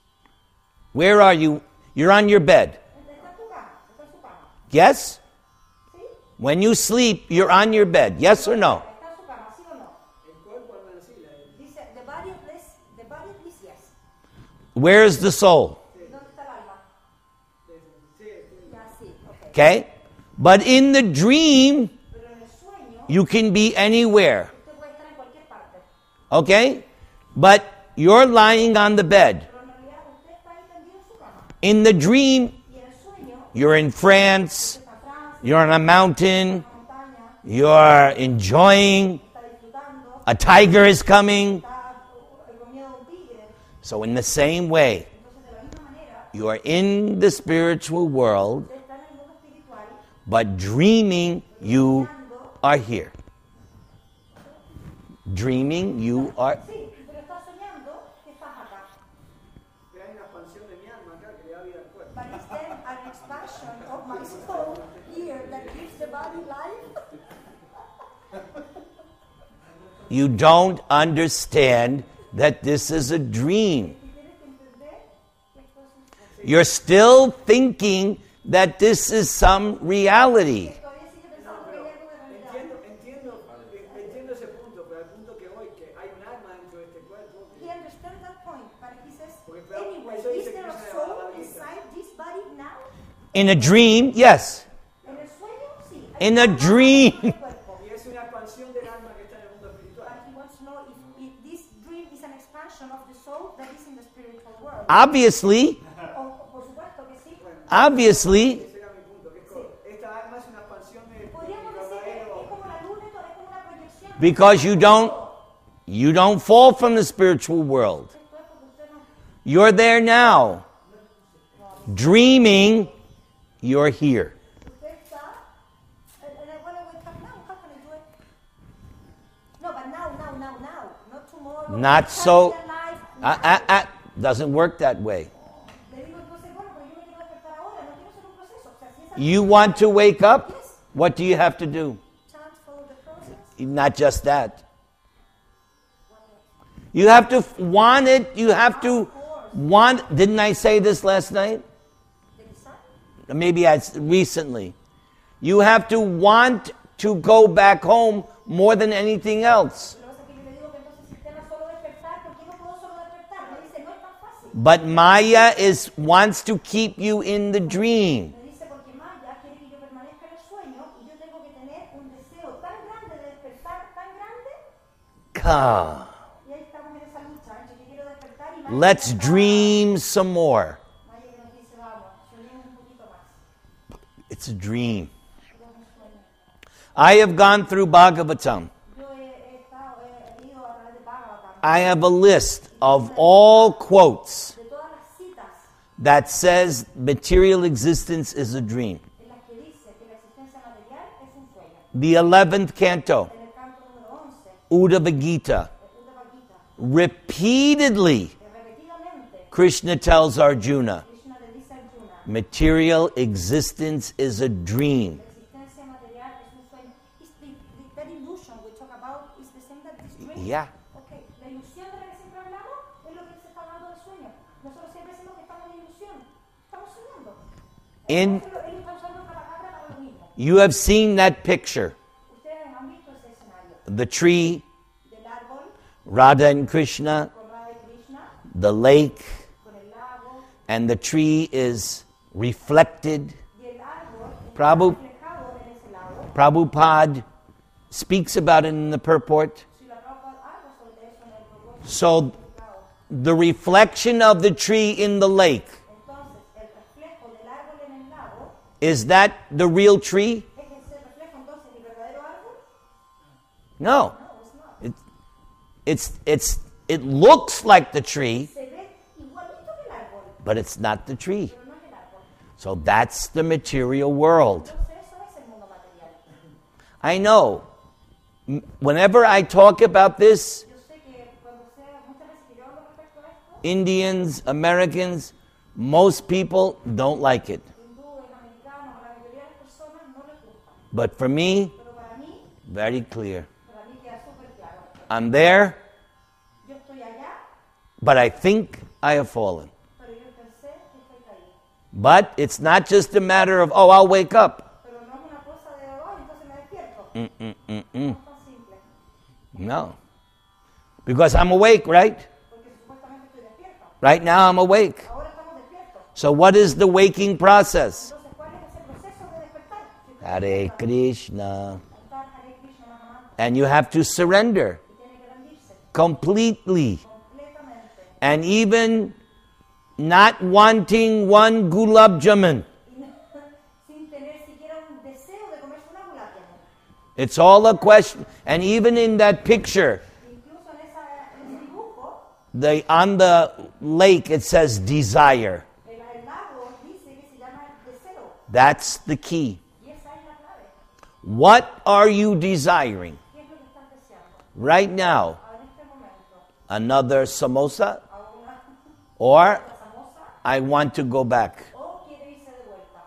Where are you? You're on your bed. Está en tu cama, está en su cama. Yes? ¿Sí? When you sleep, you're on your bed. Yes or no? Está en su cama, ¿sí o no? El cuerpo alma en sí, la- Dice, the body of this, the body of this, yes. Where's the soul? ¿Dónde está el alma? sí, sí. Ya, sí, ok. Okay? But in the dream, Pero en el sueño, you can be anywhere. usted puede estar en cualquier parte. Okay? But you're lying on the bed. Pero en realidad usted está ahí tendido en su cama. In the dream, Y en el sueño, you're in France, usted está en Francia, you're on a mountain, en la montaña, you're enjoying, está disfrutando, a tiger is coming. está eh, con miedo a un tigre. So, in the same way, Entonces, de la misma manera, you are in the spiritual world, usted está en el mundo espiritual, but dreaming you are here. Dreaming you are. sí, pero está soñando que estás acá. Pero hay una expansión de mi alma acá que le da vida al cuerpo. But is there an expansion of my soul here that gives the body life? You don't understand that this is a dream. Y tienes que entender que esto es un sueño. You're still thinking that this is some reality. Todavía sigue pensando que hay algo de realidad. Entiendo, entiendo, entiendo ese punto, pero al punto que voy, que hay un alma dentro de este cuerpo. He understands that point, but he says, Porque, pero, anyway, eso is dice there a Krishna de soul Bhagavad Gita. inside this body now? In a dream, yes. En el sueño, sí. Hay In un a alma dream. en el cuerpo. Y es una expansión del alma que está en el mundo espiritual. But he wants to know if, if this dream is an expansion of the soul that is in the spiritual world. Obviously, O, por supuesto que sí. obviously, Ese era mi punto, que es como, esta alma es una expansión de, de mi Podríamos decir que es verdadero. como la luna, es como una proyección. because you don't you don't fall from the spiritual world. Esto es porque usted no... You're there now. Dreaming, you're here. Usted está... And, and I want to wake up now. How can I do it? No, but now, como Not so. quality of life, Uh, uh, uh, doesn't work that way. le digo entonces, bueno, pero yo me quiero despertar ahora, no quiero hacer un proceso. O sea, si esa You want to wake up? What do you have to do? chance follow the process, Not just that. You have to f- want it. You have to want. Didn't I say this last night? the desire. Maybe I s- recently. You have to want to go back home more than anything else. Lo que pasa es que yo le digo que entonces si tema solo despertar, ¿por qué no puedo solo despertar? Me dice, no es tan fácil. But Maya is wants to keep you in the dream. Me dice, porque Maya quiere que yo permanezca en el sueño y yo tengo que tener un deseo tan grande de despertar, tan grande. Ka. Y ahí estamos en esa lucha entre que quiero despertar y Maya Let's quiere despertar. dream some more. Maya que nos dice, vamos, soñemos un poquito más. It's a dream. Pero es un sueño. I have gone through Bhagavatam. Yo he, he estado, he ido a través de Bhagavatam, I have a list of all quotes de todas las citas that says material existence is a dream. en las que dice que la existencia material es un sueño. The eleventh canto, En el canto número once, Uddhava Gita, el Uddhava Gita, repeatedly que repetidamente Krishna tells Arjuna, Krishna le dice a Arjuna, material existence is a dream. la existencia material es un sueño. Is the, the, that illusion we talk about is the same that this dream? Yeah. Okay. La ilusión de la que siempre hablamos es lo que se está hablando de sueño. Nosotros siempre decimos que estamos en ilusión. Estamos soñando. In- Él, él está usando otra palabra para lo mismo. You have seen that picture. Ustedes han visto ese escenario The tree, del árbol Radha and Krishna, con Radha y Krishna, the lake, con el lago, and the tree is reflected. y el árbol está Prabhu- reflejado en ese lago. Prabhupada speaks about it in the purport. Si la Prabhupada habla sobre eso en el propósito So del lago, the reflection of the tree in the lake, entonces el reflejo del árbol en el lago is that the real tree? es ese reflejo entonces el verdadero árbol. No. No, it's not. It, it's it's it looks like the tree, Se ve igualito que el árbol, but it's not the tree. pero no es el árbol. So that's the material world. Entonces eso es el mundo material. I know. M- Whenever I talk about this, Yo sé que cuando sea, muchas veces que yo hablo respecto a esto, Indians, Americans, most people don't like it. hindúes, americanos, a la mayoría de las personas no les gusta. But for me, Pero para mí, very clear. para mí queda súper claro. I'm there, Yo estoy allá, but I think I have fallen. pero yo pensé que estoy caído. But it's not just a matter of, oh, I'll wake up. Pero no es una cosa de, oh, entonces me despierto. Mm, mm, mm, No mm. es tan simple. No. Because I'm awake, right? Porque supuestamente estoy despierto. Right now I'm awake. Ahora estamos despiertos. So what is the waking process? Entonces, ¿cuál es ese proceso de despertar? Si usted Hare despierta, Krishna. cantar Hare Krishna Mahamanta, And you have to surrender y tiene que rendirse completely. completamente. And even not wanting one gulab jamun. Y no- sin tener siquiera un deseo de comerse una gulab jamun. It's all a question. And even in that picture, Incluso en, esa, en ese dibujo, the, on the lake, it says desire. el, el lago dice que se llama deseo. That's the key. Y esa es la clave. What are you desiring ¿Qué es lo que estás deseando? right now? Ahora en este momento, Another samosa? hago una, Or una samosa I want to go back? o quiere irse de vuelta.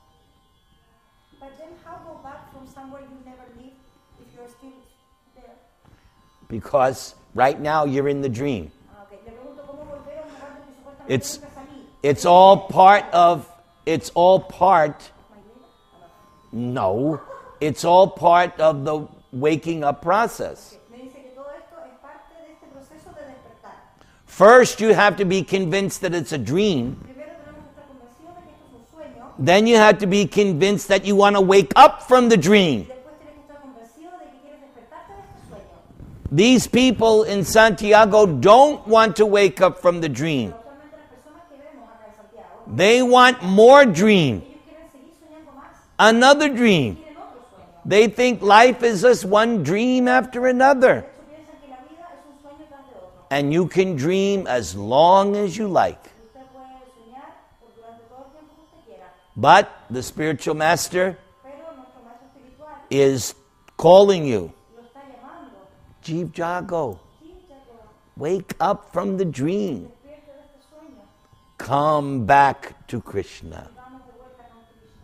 But then how go back from somewhere you never lived if you're still there? Because right now you're in the dream. Ah, ok. Le pregunto cómo volver a un lugar del que supuestamente It's, nunca salí. it's all part of, it's all part, ¿My vida? Ah, no. no, it's all part of the waking up process. Me dice que todo esto es parte de este proceso de despertar. First, you have to be convinced that it's a dream. Primero tenemos que estar convencidos de que esto es un sueño. Then you have to be convinced that you want to wake up from the dream. Después tienes que estar convencido de que quieres despertarte de este sueño. These people in Santiago don't want to wake up from the dream. Pero actualmente las personas que vemos acá en Santiago, They want more dream, ellos quieren seguir soñando más. another dream. Quieren otro sueño. They think life is just one dream after another. De hecho, piensan que la vida es un sueño tras de otro. And you can dream as long as you like. Y usted puede soñar por durante todo el tiempo que usted quiera. But the spiritual master Pero nuestro maestro espiritual is calling you. lo está llamando. Jeev Jago. Sí, Jago. Wake up from the dream. despierte de este sueño Come back to Krishna. y vamos de vuelta con Krishna.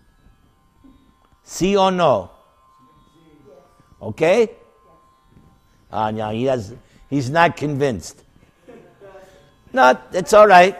See or no? Yes. Okay? Ah, no, he has, he's not convinced. No, it's all right.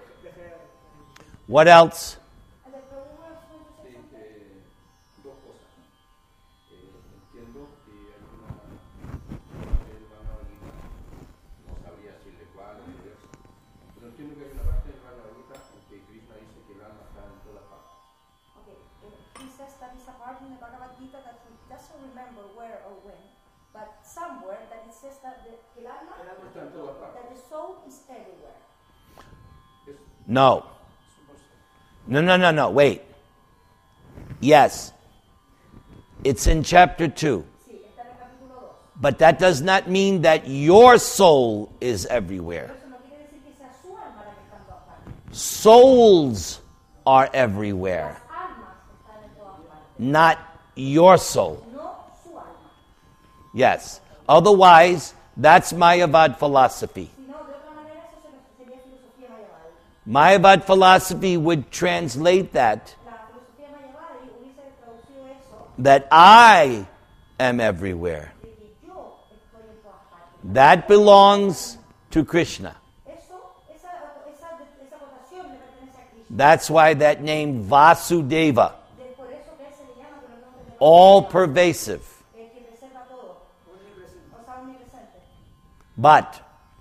What else? And the problem was going to say Sí, something. eh, dos cosas. Eh, entiendo que hay una parte del Bhagavad Gita, no sabría decirle cuál o qué verso, pero entiendo que hay una parte del Bhagavad Gita en que Krishna dice que el alma está en todas partes. Okay, uh, he says that it's a part in the Bhagavad Gita that he doesn't remember where or when, but somewhere that it says that the, el alma, El alma está en todas partes. that the soul is everywhere. Es, No. No, no, no, no, wait. Yes. It's in chapter two. Sí, está en el capítulo dos. But that does not mean that your soul is everywhere. Pero eso no quiere decir que sea su alma la que está en todas partes. Souls are everywhere, Las almas están en todas partes, not your soul. no su alma. Yes. Otherwise, that's Mayavad philosophy. Si no, de otra manera, eso se- sería filosofía mayavadi. Mayavad philosophy would translate that, La filosofía mayavadi hubiese traducido eso that I am everywhere. de que yo estoy en todas partes. That belongs to Krishna. Eso, esa, esa, esa votación le pertenece a Krishna. That's why that name Vasudeva, De- por eso que él se le llama con el nombre de all pervasive. el que preserva todo, o sea, omnipresente. But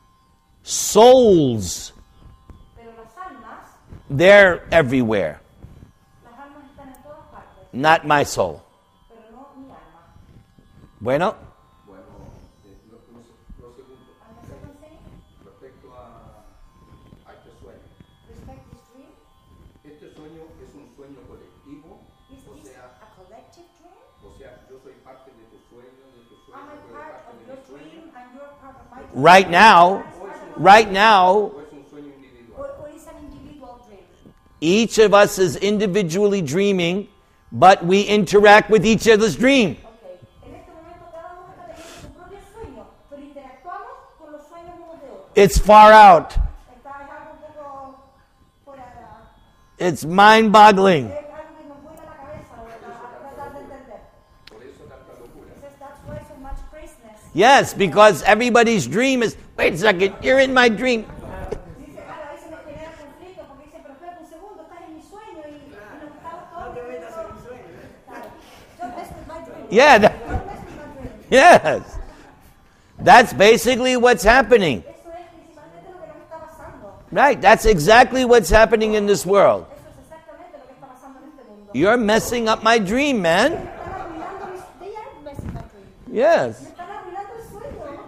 souls, Pero las almas, they're everywhere, las almas están en todas partes, not my soul. pero no mi alma. Bueno, bueno, eh, lo, lo, lo segundo, And the second thing, respecto a, a este sueño. respect this dream. Este sueño es un sueño colectivo, Is o this sea, a collective dream? o sea, yo soy parte de tu sueño, de tu sueño, Am I tú eres part parte of de your mi sueño, dream and you're part of my dream? right now, right now, o es un sueño individual. Or, or is an individual dream? each of us is individually dreaming, but we interact with each other's dream. Okay. En este momento cada uno está teniendo su propio sueño, pero interactuamos con los sueños unos de otros. It's far out. Está es algo un poco fuera de la... It's mind-boggling. Es algo que nos vuela la cabeza, ¿verdad? A tratar de entender. Por eso tanta locura. It says that's why so much craziness. Yes, because everybody's dream is, wait a second, you're in my dream. Dice, claro, ahí se nos genera conflicto porque dicen, pero espérate un segundo, estás en mi sueño y, y nos estamos todos... No te metas en mi sueño. Claro. Don't mess with my dream. Yeah, that- Don't mess with my dream. Yes. That's basically what's happening. Eso es principalmente lo que nos está pasando. Right, that's exactly what's happening in this world. Eso es exactamente lo que está pasando en este mundo. You're messing up my dream, man. Me están arruinando mis... They are messing my dream. Yes. Me están arruinando el sueño.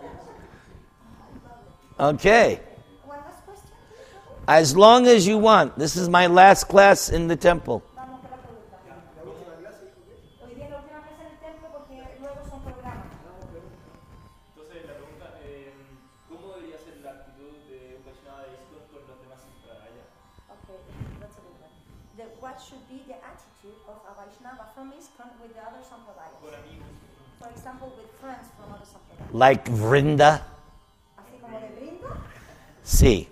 Okay. One last question. As long as you want. This is my last class in the temple. Vamos con la pregunta. Hoy día es la última clase en el templo porque luego son programas. Entonces, la pregunta, eh, ¿cómo debería ser la actitud de un Vaishnava de ISKCON con los demás Sampradayas? Okay, that's a good one. The, what should be the attitude of a Vaishnava from ISKCON with the other Sampradayas? Con amigos. For example, with friends from other Sampradayas. Like Vrinda. Así como de brindo. See.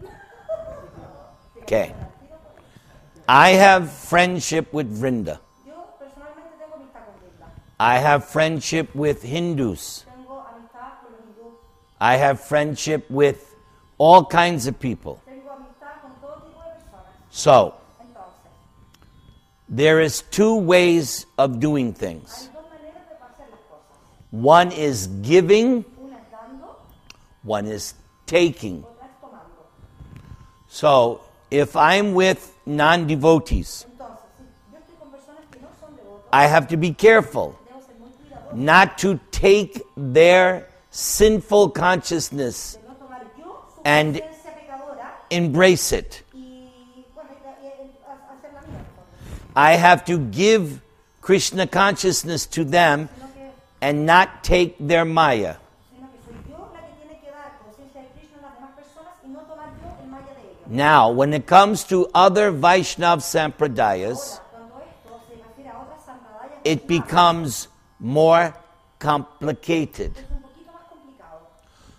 Okay. I have friendship with Vrinda. Yo personalmente tengo amistad con Brinda. I have friendship with Hindus. Tengo amistad con los hindúes. I have friendship with all kinds of people. Tengo amistad con todo tipo de personas. So, Entonces, there is two ways of doing things. hay dos maneras de hacer las cosas. One is giving, Una es dando, one is taking. otra es tomando. So, if I'm with non-devotees, Entonces, si yo estoy con personas que no son devotos, I have to be careful debo ser muy cuidadoso not to take their sinful consciousness, de no tomar yo su And- conciencia pecadora embrace it. y, bueno, y, y- y hacer la mía. entonces. I have to give Krishna consciousness to them Sino que, and not take their Maya. sino que soy yo la que tiene que dar conciencia de Krishna a las demás personas y no tomar yo el maya de ellos. Now, when it comes to other Vaishnav sampradayas, Ahora, cuando esto se refiere a otras sampradayas, it vaishnavas, becomes more complicated. es un poquito más complicado.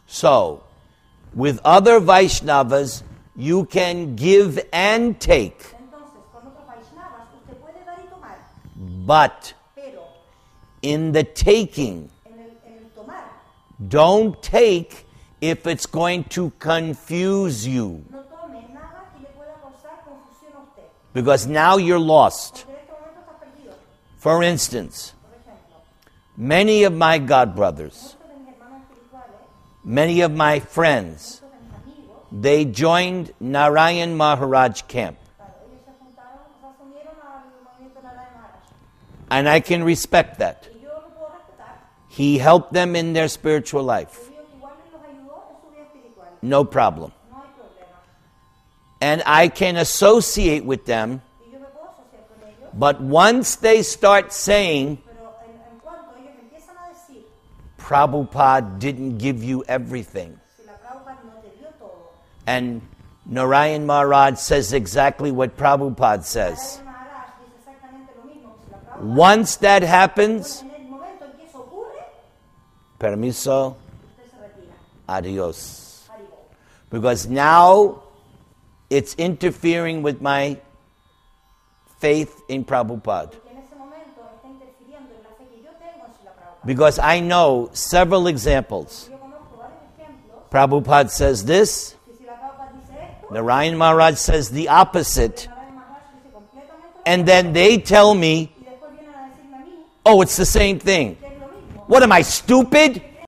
So, with other Vaishnavas, you can give and take. Entonces, con otros Vaishnavas, usted puede dar y tomar, But pero in the taking, en el, en el tomar, don't take if it's going to confuse you. no tome nada que le pueda causar confusión a usted. Because now you're lost. Porque en este momento está perdido. For instance, Por ejemplo, many of my god brothers, muchos de mis hermanos espirituales, many of my friends, muchos de mis amigos, they joined Narayan Maharaj camp. claro, ellos se juntaron, o sea, se unieron al movimiento Narayana Maharaj. And I can respect that. Y yo lo puedo respetar. He helped them in their spiritual life. Yo digo que igual él los ayudó en su vida espiritual. No problem. No hay problema. And I can associate with them, Y yo me puedo asociar con ellos, but once they start saying, pero en, en cuanto ellos empiezan a decir, Prabhupada didn't give you everything, si la Prabhupada no te dio todo, and Narayan Maharaj says exactly what Prabhupada says. Narayana Maharaj dice exactamente lo mismo que si la Prabhupada. Once that happens, En el momento en que eso ocurre, permiso, usted se retira. adios. Haribo. Because now it's interfering with my faith in Prabhupada. Porque en ese momento está interfiriendo en la fe que yo tengo en Srila Prabhupada. Because I know several examples. Yo conozco varios ejemplos Prabhupada says this, que si la Prabhupada dice esto, Narayan Maharaj says the opposite, Narayana Maharaj dice completamente lo and then they tell me, y después vienen a decirme a mí oh, it's the same thing. que es lo mismo. What am I, stupid?